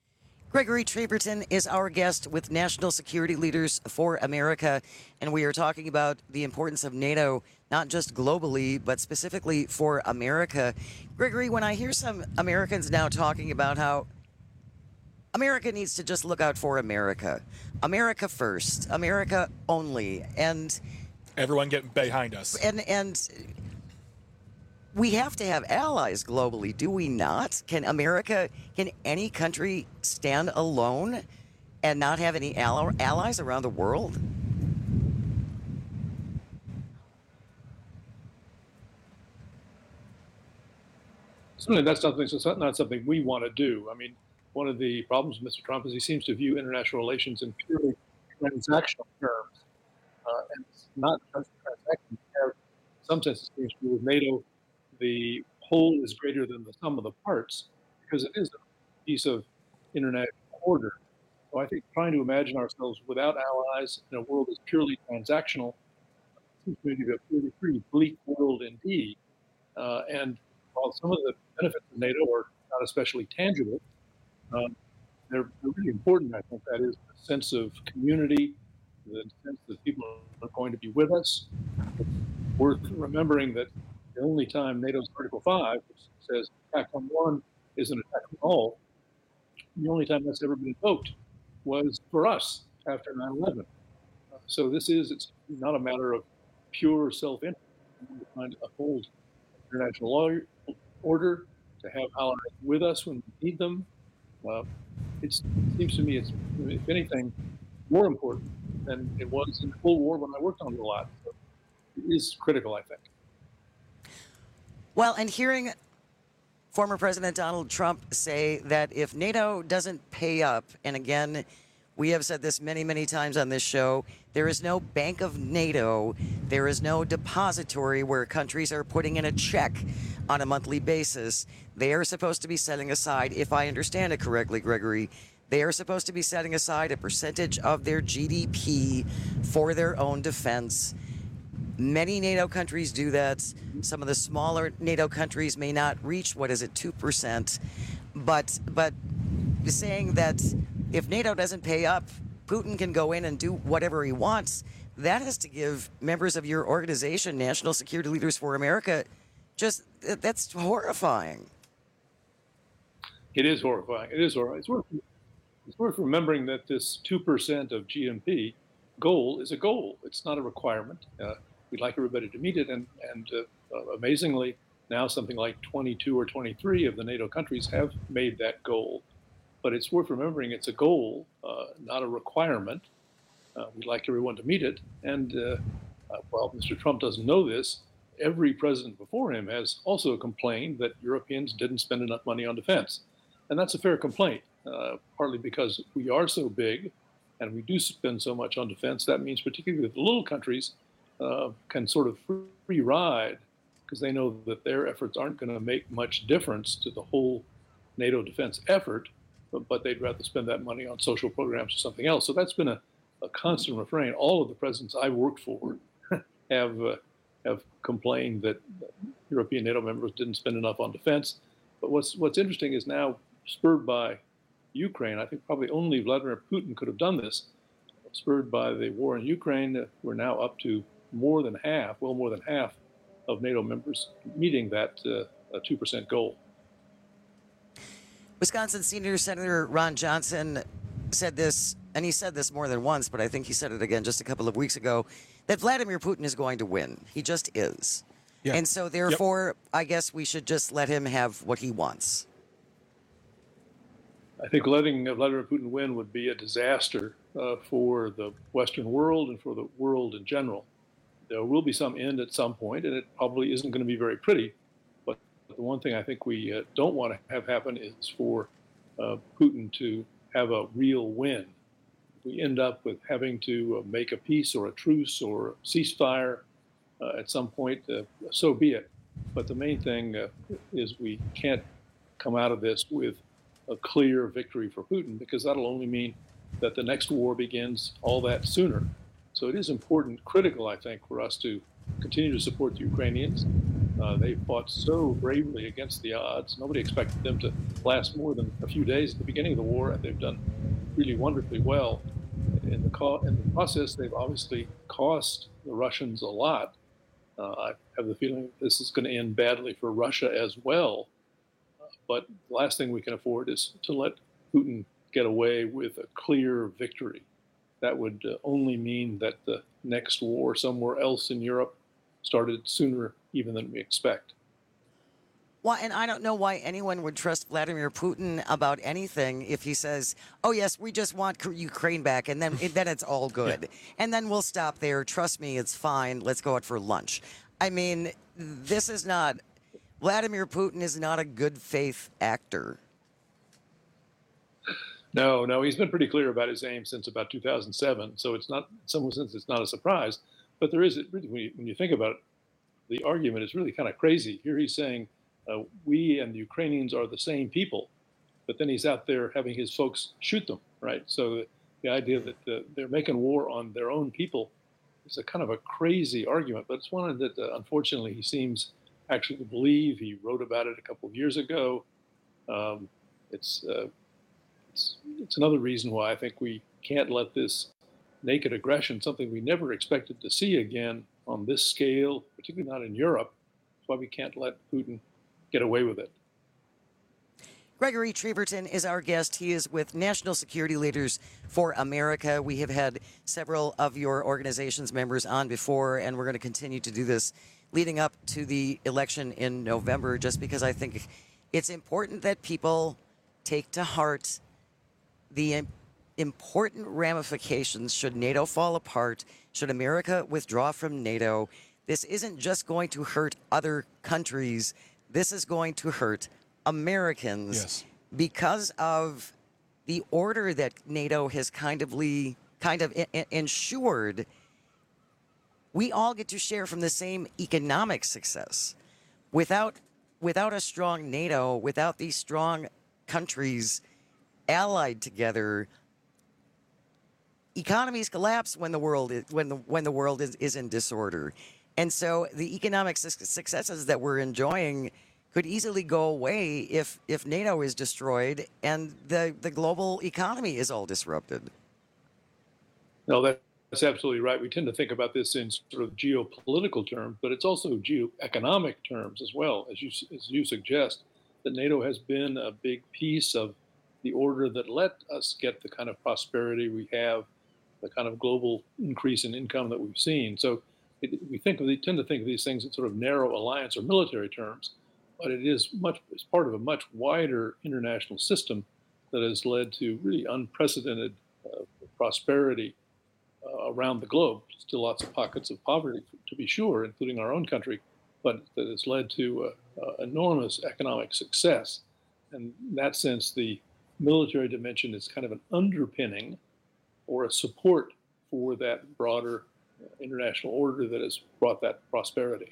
Gregory Treverton is our guest with National Security Leaders for America, and we are talking about the importance of NATO, not just globally, but specifically for America. Gregory, when I hear some Americans now talking about how America needs to just look out for America, America first, America only, and everyone getting behind us, and and we have to have allies globally, do we not? Can America, can any country stand alone and not have any ally, allies around the world? Certainly, that's something. That's not something we want to do. I mean, one of the problems with Mister Trump is he seems to view international relations in purely transactional terms, uh, and it's not just transactions. In some sense, it seems to be with NATO, the whole is greater than the sum of the parts because it is a piece of international order. So I think trying to imagine ourselves without allies in a world that's purely transactional seems to me to be a pretty, pretty bleak world indeed. Uh, and while some of the benefits of NATO are not especially tangible, um, they're, they're really important. I think that is the sense of community, the sense that people are going to be with us. It's worth remembering that the only time NATO's Article five, which says attack on one is an attack on all, the only time that's ever been invoked was for us after nine eleven. Uh, so this is, it's not a matter of pure self-interest. We're trying to uphold international law order, to have allies with us when we need them. Uh, it's, it seems to me it's, if anything, more important than it was in the Cold War when I worked on it a lot. So it is critical, I think. Well, and hearing former President Donald Trump say that if NATO doesn't pay up, and again, we have said this many, many times on this show, there is no bank of NATO, there is no depository where countries are putting in a check on a monthly basis. They are supposed to be setting aside, if I understand it correctly, Gregory, they are supposed to be setting aside a percentage of their G D P for their own defense. Many NATO countries do that. Some of the smaller NATO countries may not reach, what is it, two percent. But, but saying that if NATO doesn't pay up, Putin can go in and do whatever he wants, that has to give members of your organization, National Security Leaders for America, just, that's horrifying. It is horrifying. It is horrifying. It's worth, it's worth remembering that this two percent of G N P goal is a goal. It's not a requirement. Uh, We'd like everybody to meet it, and, and uh, uh, amazingly, now something like twenty-two or twenty-three of the NATO countries have made that goal. But it's worth remembering it's a goal, uh, not a requirement. Uh, we'd like everyone to meet it. And uh, uh, while Mister Trump doesn't know this, every president before him has also complained that Europeans didn't spend enough money on defense. And that's a fair complaint, uh, partly because we are so big and we do spend so much on defense. That means particularly with the little countries, Uh, can sort of free ride because they know that their efforts aren't going to make much difference to the whole NATO defense effort, but, but they'd rather spend that money on social programs or something else. So that's been a, a constant refrain. All of the presidents I've worked for have uh, have complained that European NATO members didn't spend enough on defense. But what's what's interesting is now, spurred by Ukraine, I think probably only Vladimir Putin could have done this. Spurred by the war in Ukraine, uh, we're now up to more than half, well more than half of NATO members meeting that uh, two percent goal. Wisconsin Senior Senator Ron Johnson said this, and he said this more than once, but I think he said it again just a couple of weeks ago, that Vladimir Putin is going to win. He just is. Yeah. And so therefore, yep. I guess we should just let him have what he wants. I think letting Vladimir Putin win would be a disaster uh, for the Western world and for the world in general. There will be some end at some point, and it probably isn't going to be very pretty. But the one thing I think we uh, don't want to have happen is for uh, Putin to have a real win. If we end up with having to uh, make a peace or a truce or a ceasefire uh, at some point, uh, so be it. But the main thing uh, is we can't come out of this with a clear victory for Putin, because that'll only mean that the next war begins all that sooner. So it is important, critical, I think, for us to continue to support the Ukrainians, Uh, they fought so bravely against the odds. Nobody expected them to last more than a few days at the beginning of the war, and they've done really wonderfully well. In the, co- in the process, they've obviously cost the Russians a lot. Uh, I have the feeling this is going to end badly for Russia as well. Uh, but the last thing we can afford is to let Putin get away with a clear victory. That would uh, only mean that the next war somewhere else in Europe started sooner even than we expect. Well, and I don't know why anyone would trust Vladimir Putin about anything if he says, oh, yes, we just want Ukraine back, and then, then it's all good. Yeah. And then we'll stop there. Trust me, it's fine. Let's go out for lunch. I mean, this is not, Vladimir Putin is not a good faith actor. No, no, he's been pretty clear about his aim since about two thousand seven. So it's not, in some sense, it's not a surprise. But there is, really, when you, when you think about it, the argument is really kind of crazy. Here he's saying, uh, we and the Ukrainians are the same people. But then he's out there having his folks shoot them, right? So the, the idea that the, they're making war on their own people is a kind of a crazy argument. But it's one that, uh, unfortunately, he seems actually to believe. He wrote about it a couple of years ago. Um, it's... Uh, It's, it's another reason why I think we can't let this naked aggression, something we never expected to see again on this scale, particularly not in Europe. That's why we can't let Putin get away with it. Gregory Treverton is our guest. He is with National Security Leaders for America. We have had several of your organization's members on before, and we're going to continue to do this leading up to the election in November, just because I think it's important that people take to heart the important ramifications should NATO fall apart, should America withdraw from NATO. This isn't just going to hurt other countries. This is going to hurt Americans yes. because of the order that NATO has kind of, kind of ensured. We all get to share from the same economic success. Without, without a strong NATO, without these strong countries allied together, economies collapse when the world is, when the when the world is, is in disorder, and so the economic su- successes that we're enjoying could easily go away if if NATO is destroyed and the the global economy is all disrupted. No, that's absolutely right. We tend to think about this in sort of geopolitical terms, but it's also geoeconomic terms as well, as you as you suggest. That NATO has been a big piece of the order that let us get the kind of prosperity we have, the kind of global increase in income that we've seen. So it, we think of the, tend to think of these things in sort of narrow alliance or military terms, but it is much it's part of a much wider international system that has led to really unprecedented uh, prosperity uh, around the globe. Still lots of pockets of poverty, to be sure, including our own country, but that has led to uh, uh, enormous economic success. And in that sense, the military dimension is kind of an underpinning or a support for that broader international order that has brought that prosperity.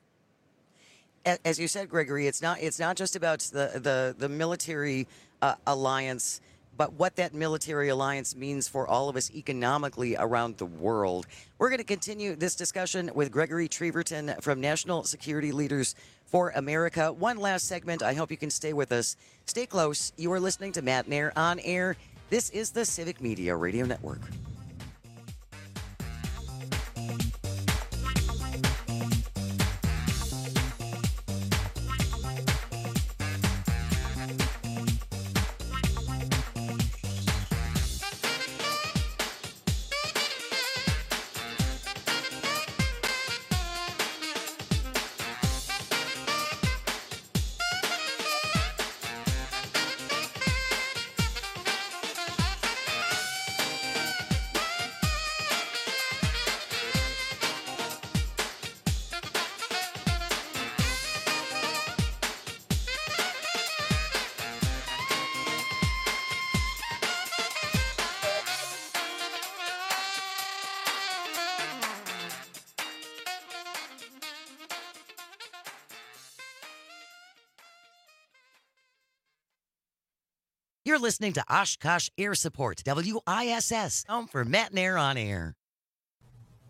As you said, Gregory, it's not it's not just about the the, the military uh, alliance, but what that military alliance means for all of us economically around the world. We're going to continue this discussion with Gregory Treverton from National Security Leaders for America. One last segment. I hope you can stay with us. Stay close. You are listening to Matt Nair on Air. This is the Civic Media Radio Network. You're listening to Oshkosh Air Support, W I S S, home for Matt Nair on Air.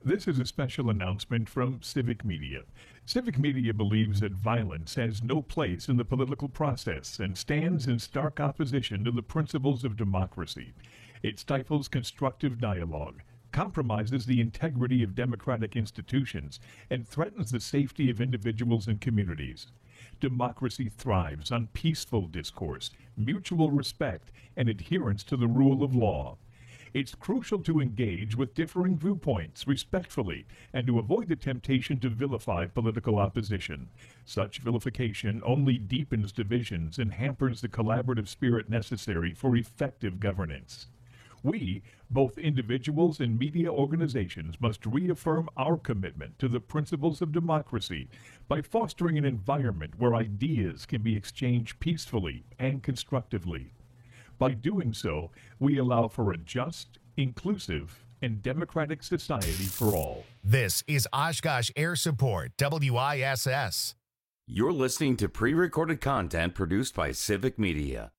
This is a special announcement from Civic Media. Civic Media believes that violence has no place in the political process and stands in stark opposition to the principles of democracy. It stifles constructive dialogue, compromises the integrity of democratic institutions, and threatens the safety of individuals and communities. Democracy thrives on peaceful discourse, mutual respect, and adherence to the rule of law. It's crucial to engage with differing viewpoints respectfully and to avoid the temptation to vilify political opposition. Such vilification only deepens divisions and hampers the collaborative spirit necessary for effective governance. We, both individuals and media organizations, must reaffirm our commitment to the principles of democracy by fostering an environment where ideas can be exchanged peacefully and constructively. By doing so, we allow for a just, inclusive, and democratic society for all. This is Oshkosh Air Support, W I S S. You're listening to pre-recorded content produced by Civic Media.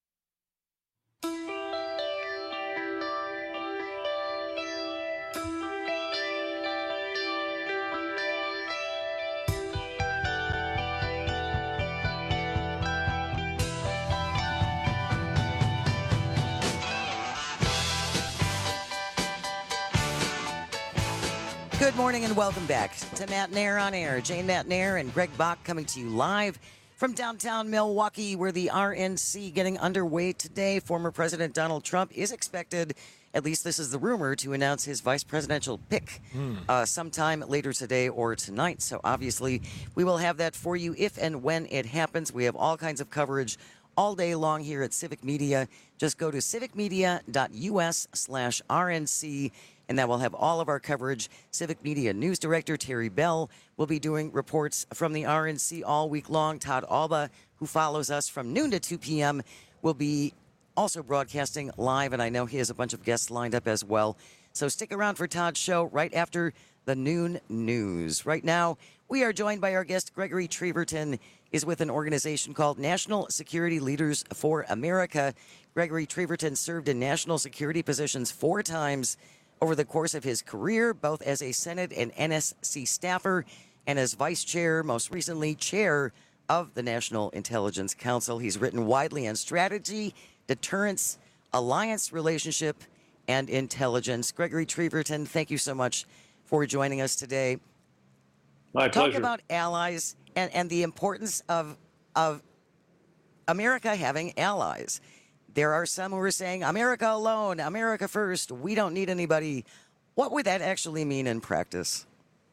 Good morning and welcome back to Matt Nair on Air. Jane Matt Nair and Greg Bach coming to you live from downtown Milwaukee, where the R N C getting underway today. Former President Donald Trump is expected, at least this is the rumor, to announce his vice presidential pick mm. uh, sometime later today or tonight. So obviously we will have that for you if and when it happens. We have all kinds of coverage all day long here at Civic Media. Just go to civicmedia.us slash RNC, and that will have all of our coverage. Civic Media News Director Terry Bell will be doing reports from the R N C all week long. Todd Alba, who follows us from noon to two p.m., will be also broadcasting live, and I know he has a bunch of guests lined up as well. So stick around for Todd's show right after the noon news. Right now, we are joined by our guest, Gregory Treverton, is with an organization called National Security Leaders for America. Gregory Treverton served in national security positions four times over the course of his career, both as a Senate and N S C staffer and as vice chair, most recently chair of the National Intelligence Council. He's written widely on strategy, deterrence, alliance relationship, and intelligence. Gregory Treverton, thank you so much for joining us today. My Talk pleasure. about allies and, and the importance of of America having allies. There are some who are saying, America alone, America first, we don't need anybody. What would that actually mean in practice?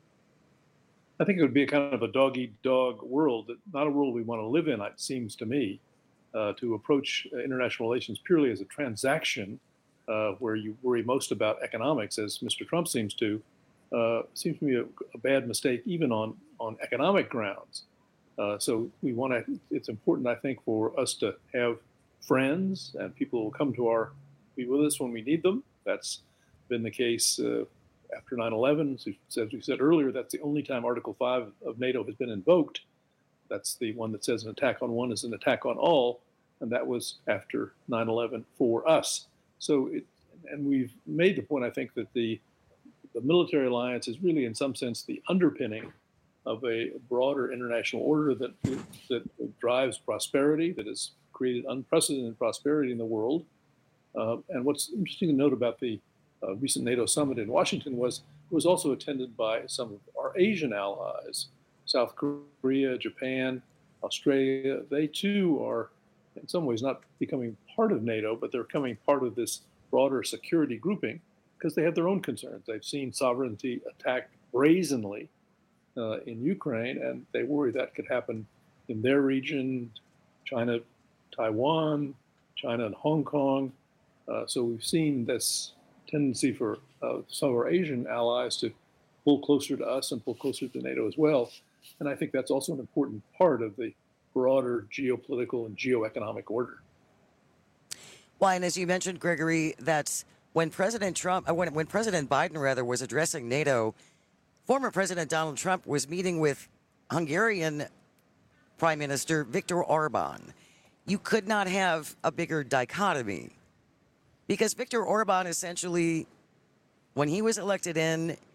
I think it would be a kind of a dog-eat-dog world, that not a world we want to live in, it seems to me, uh, to approach uh, international relations purely as a transaction uh, where you worry most about economics, as Mister Trump seems to, uh, seems to be a, a bad mistake even on, on economic grounds. Uh, so we want to, it's important, I think, for us to have friends and people who will come to our, be with us when we need them. That's been the case uh, after nine eleven. As we said earlier, that's the only time Article five of NATO has been invoked. That's the one that says an attack on one is an attack on all, and that was after nine eleven for us. So, it, and we've made the point, I think, that the the military alliance is really, in some sense, the underpinning of a broader international order that that drives prosperity, that has created unprecedented prosperity in the world. Uh, and what's interesting to note about the uh, recent NATO summit in Washington was it was also attended by some of our Asian allies, South Korea, Japan, Australia. They too are, in some ways, not becoming part of NATO, but they're becoming part of this broader security grouping because they have their own concerns. They've seen sovereignty attacked brazenly uh, in Ukraine, and they worry that could happen in their region, China, Taiwan, China and Hong Kong. Uh, so we've seen this tendency for uh, some of our Asian allies to pull closer to us and pull closer to NATO as well. And I think that's also an important part of the broader geopolitical and geoeconomic order. Well, and as you mentioned, Gregory, that when President Trump, uh, when, when President Biden, rather, was addressing NATO, former President Donald Trump was meeting with Hungarian Prime Minister Viktor Orban. You could not have a bigger dichotomy because Viktor Orban essentially, when he was elected in,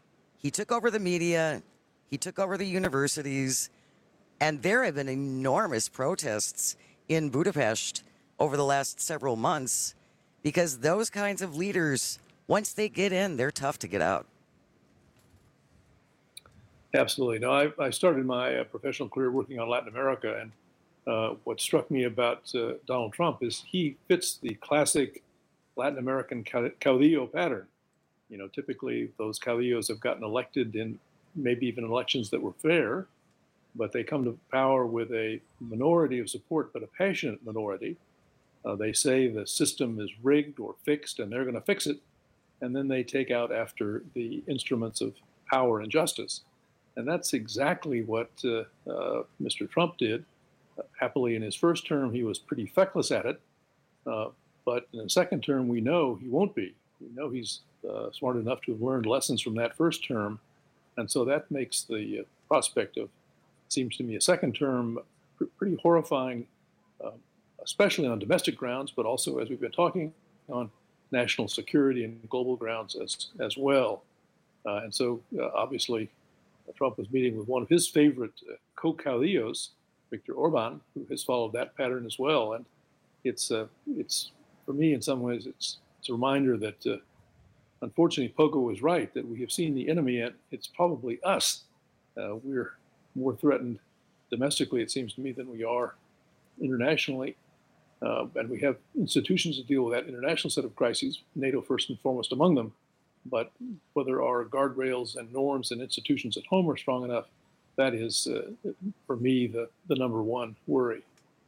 He took over the media, he took over the universities, and there have been enormous protests in Budapest over the last several months because those kinds of leaders, once they get in, they're tough to get out. Absolutely. No, I, I started my uh, professional career working on Latin America, and uh, what struck me about uh, Donald Trump is he fits the classic Latin American caudillo pattern. You know, typically those caudillos have gotten elected in maybe even elections that were fair, but they come to power with a minority of support, but a passionate minority. Uh, they say the system is rigged or fixed, and they're going to fix it, and then they take out after the instruments of power and justice. And that's exactly what uh, uh, Mister Trump did. Uh, happily, in his first term, he was pretty feckless at it. Uh, but in the second term, we know he won't be. We know he's uh, smart enough to have learned lessons from that first term. And so that makes the uh, prospect of, seems to me, a second term pr- pretty horrifying, uh, especially on domestic grounds, but also, as we've been talking, on national security and global grounds as, as well. Uh, and so, uh, obviously, Trump was meeting with one of his favorite uh, co-caudillos, Viktor Orban, who has followed that pattern as well. And it's, uh, it's for me, in some ways, it's, it's a reminder that, uh, unfortunately, Pogo was right, that we have seen the enemy, and it's probably us. Uh, we're more threatened domestically, it seems to me, than we are internationally. Uh, and we have institutions to deal with that international set of crises, NATO first and foremost among them. But whether our guardrails and norms and institutions at home are strong enough, that is, uh, for me, the, the number one worry.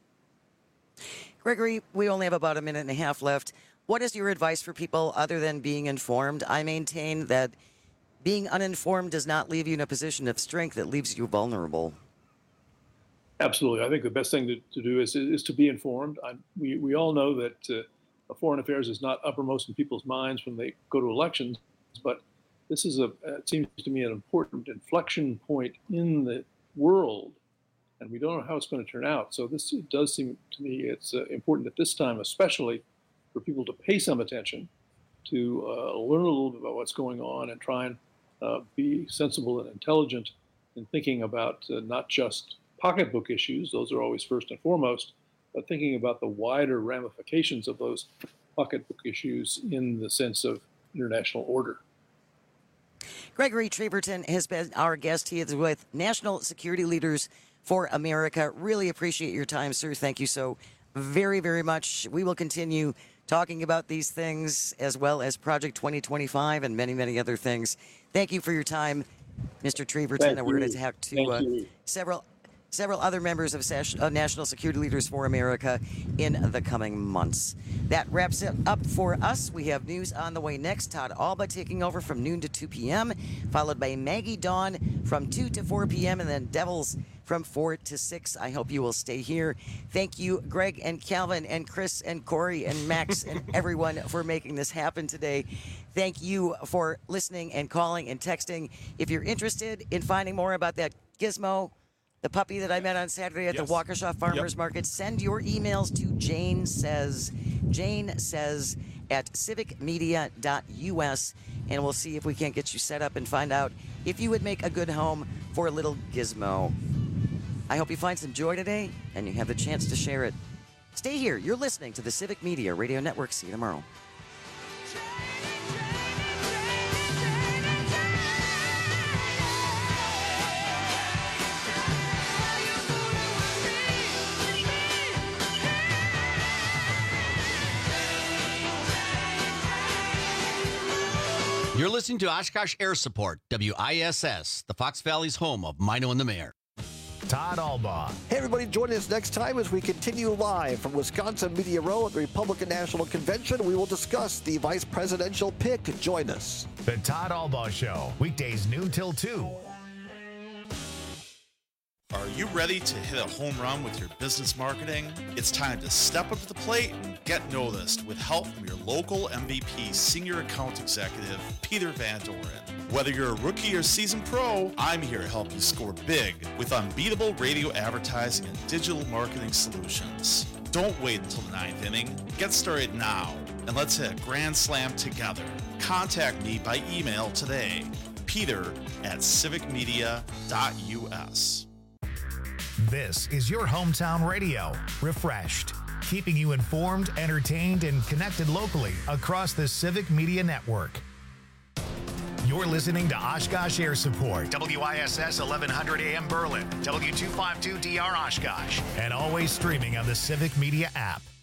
Gregory, we only have about a minute and a half left. What is your advice for people other than being informed? I maintain that being uninformed does not leave you in a position of strength. It leaves you vulnerable. Absolutely. I think the best thing to, to do is, is to be informed. I, we, we all know that uh, foreign affairs is not uppermost in people's minds when they go to elections, but this is a, it seems to me, an important inflection point in the world, and we don't know how it's going to turn out. So this it does seem to me it's uh, important at this time, especially for people to pay some attention, to uh, learn a little bit about what's going on and try and uh, be sensible and intelligent in thinking about uh, not just pocketbook issues, those are always first and foremost, but thinking about the wider ramifications of those pocketbook issues in the sense of international order. Gregory Treverton has been our guest. He is with National Security Leaders for America. Really appreciate your time, sir. Thank you so very, very much. We will continue talking about these things as well as Project twenty twenty-five and many, many other things. Thank you for your time, Mister Treverton. And we're going to talk to uh, several several other members of Ses- uh, National Security Leaders for America in the coming months. That wraps it up for us. We have news on the way next. Todd Alba taking over from noon to two p.m., followed by Maggie Dawn from two to four p.m., and then Devils from four to six. I hope you will stay here. Thank you, Greg and Calvin and Chris and Corey and Max and everyone for making this happen today. Thank you for listening and calling and texting. If you're interested in finding more about that gizmo, the puppy that I met on Saturday at yes. the Waukesha Farmers yep. Market, send your emails to Jane Says, Jane Says at civic media dot u s, and we'll see if we can't get you set up and find out if you would make a good home for a little gizmo. I hope you find some joy today and you have the chance to share it. Stay here. You're listening to the Civic Media Radio Network. See you tomorrow. You're listening to Oshkosh Air Support, W I S S, the Fox Valley's home of Mino and the Mayor. Todd Alba. Hey, everybody, join us next time as we continue live from Wisconsin Media Row at the Republican National Convention. We will discuss the vice presidential pick. Join us. The Todd Alba Show, weekdays noon till two. Are you ready to hit a home run with your business marketing? It's time to step up to the plate and get noticed with help from your local M V P Senior Account Executive, Peter Van Doren. Whether you're a rookie or seasoned pro, I'm here to help you score big with unbeatable radio advertising and digital marketing solutions. Don't wait until the ninth inning. Get started now, and let's hit a grand slam together. Contact me by email today. Peter at civic media dot U S. This is your hometown radio, Refreshed, keeping you informed, entertained, and connected locally across the Civic Media Network. You're listening to Oshkosh Air Support, W I S S eleven hundred A M Berlin, W two fifty-two D R Oshkosh, and always streaming on the Civic Media app.